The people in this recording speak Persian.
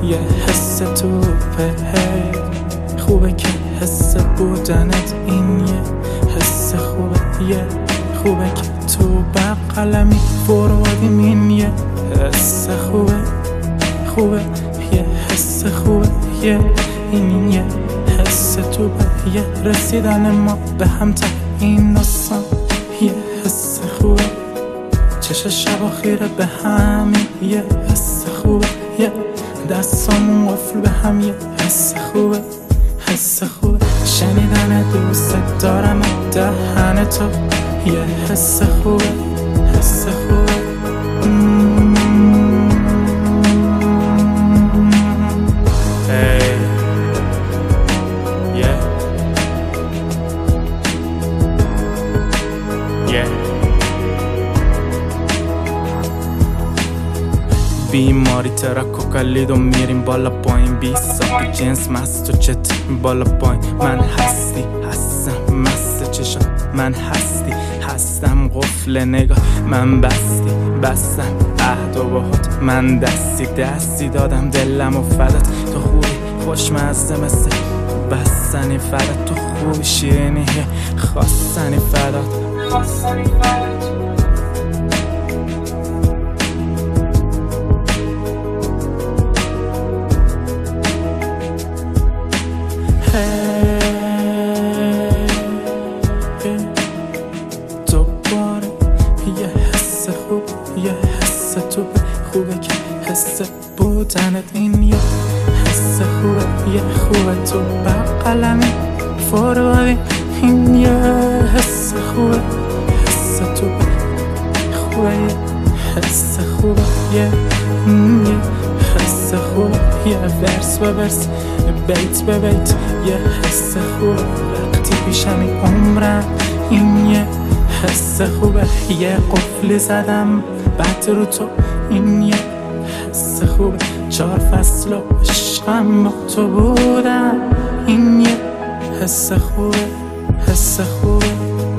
یه حس توپه. خوبه که حس بودنت این یه حس خوبه. یه خوبه که تو بقلمی فروادیم این یه حس خوبه. خوبه یه حس خوبه. این یه حس توپه. یه رسیدن ما به هم تا این داستان یه حس خوبه. چشم شب خیره به همین یه حس خوبه. یه دستامون قفل به هم یه حس خوبه. حس خوبه شنیدن دوست دارم دهن تو یه حس خوبه. حس خوبه. بیماری ترک و کلید و میریم بالا پایین. 20 سال جنس مست و چت بالا پایین. من هستی هستم مست چشم. من هستی هستم قفل نگاه. من بستم عهد و باهات. من دستی دادم دلم و فدات. تو خوبی خوشمزه مثل بستنی فدات. تو خوبی شیرینی خواستنی فدات. دوباره یه حس خوب. یه حس تو خوبه که حس بودنت این یه حس خوبه. یه خوبه تو بقلمی فروادی این یه حس خوبه. حس تو خوبه. یه حس خوبه. یه حس خوبه. یه ورس به ورس بیت به بیت یه حس خوبه. وقتی پیشم این عمرم این یه حس خوبه. یه قفلی زدم بعد رو تو این یه حس خوبه. 4 فصل و عشقم با تو بودم این یه حس خوبه. حس خوبه.